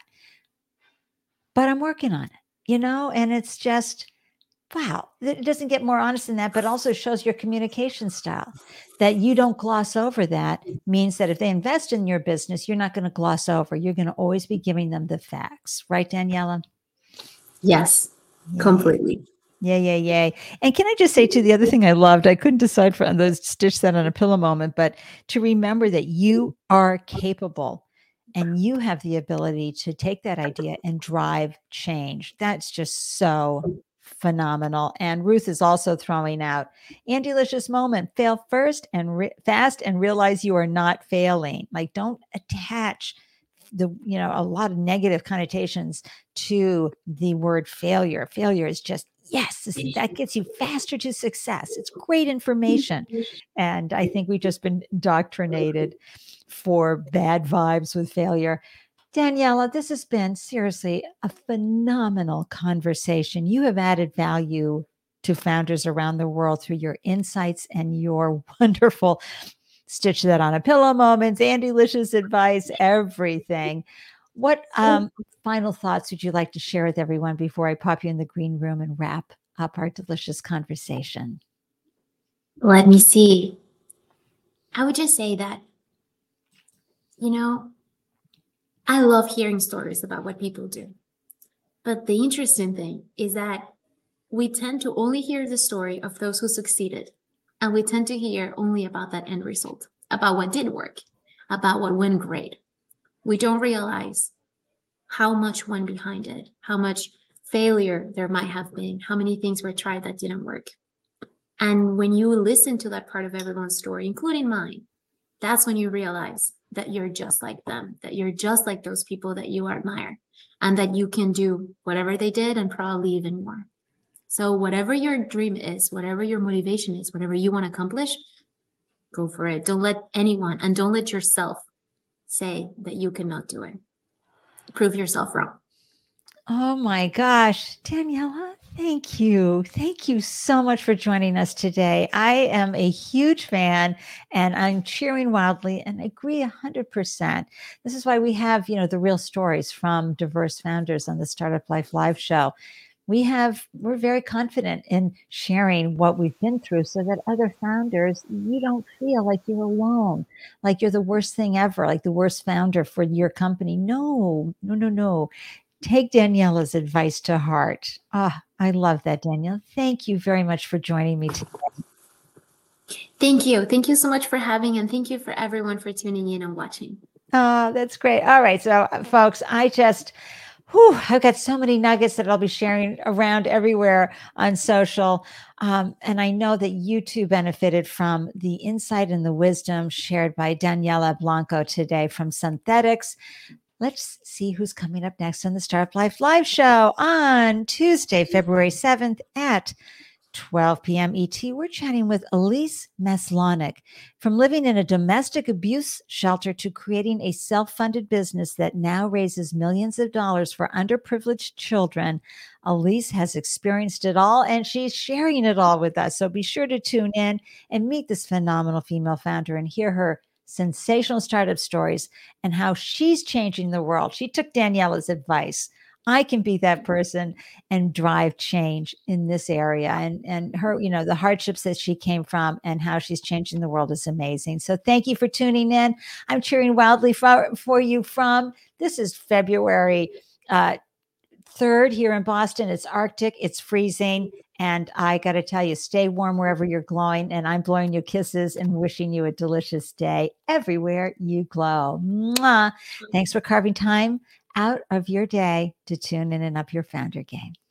But I'm working on it, you know, and it's just, wow, it doesn't get more honest than that, but also shows your communication style. That you don't gloss over that means that if they invest in your business, you're not going to gloss over. You're going to always be giving them the facts. Right, Daniela? Yes, yeah. Completely. Yeah, yeah, yeah. And can I just say, too, the other thing I loved, I couldn't decide for the stitch that on a pillow moment, but to remember that you are capable and you have the ability to take that idea and drive change. That's just so phenomenal. And Ruth is also throwing out, and delicious moment, fail first and re- fast and realize you are not failing. Like, don't attach the, you know, a lot of negative connotations to the word failure. Failure is just, yes, that gets you faster to success. It's great information. And I think we've just been indoctrinated for bad vibes with failure. Daniela, this has been seriously a phenomenal conversation. You have added value to founders around the world through your insights and your wonderful stitch that on a pillow moments, and delicious advice, everything. What um, final thoughts would you like to share with everyone before I pop you in the green room and wrap up our delicious conversation? Let me see. I would just say that, you know, I love hearing stories about what people do. But the interesting thing is that we tend to only hear the story of those who succeeded. And we tend to hear only about that end result, about what did work, about what went great. We don't realize how much went behind it, how much failure there might have been, how many things were tried that didn't work. And when you listen to that part of everyone's story, including mine, that's when you realize that you're just like them, that you're just like those people that you admire, and that you can do whatever they did and probably even more. So whatever your dream is, whatever your motivation is, whatever you want to accomplish, go for it. Don't let anyone, and don't let yourself say that you cannot do it. Prove yourself wrong. Oh my gosh, Daniela, thank you. Thank you so much for joining us today. I am a huge fan and I'm cheering wildly and agree one hundred percent. This is why we have, you know, the real stories from diverse founders on the Startup Life Live show. We have, we're very confident in sharing what we've been through so that other founders, you don't feel like you're alone, like you're the worst thing ever, like the worst founder for your company. No, no, no, no. Take Daniela's advice to heart. Ah, I love that, Daniela. Thank you very much for joining me today. Thank you. Thank you so much for having, and thank you for everyone for tuning in and watching. Oh, that's great. All right. So, folks, I just... Whew, I've got so many nuggets that I'll be sharing around everywhere on social. Um, and I know that you too benefited from the insight and the wisdom shared by Daniela Blanco today from Synthetics. Let's see who's coming up next on the Startup Life Live show on Tuesday, February seventh at twelve p.m. E T. We're chatting with Elise Maslonic. From living in a domestic abuse shelter to creating a self-funded business that now raises millions of dollars for underprivileged children, Elise has experienced it all and she's sharing it all with us. So be sure to tune in and meet this phenomenal female founder and hear her sensational startup stories and how she's changing the world. She took Daniela's advice I can be that person and drive change in this area. And and her, you know, the hardships that she came from and how she's changing the world is amazing. So thank you for tuning in. I'm cheering wildly for, for you from, this is February uh, third here in Boston. It's Arctic, it's freezing. And I got to tell you, stay warm wherever you're glowing. And I'm blowing you kisses and wishing you a delicious day everywhere you glow. Mwah. Thanks for carving time out of your day to tune in and up your founder game.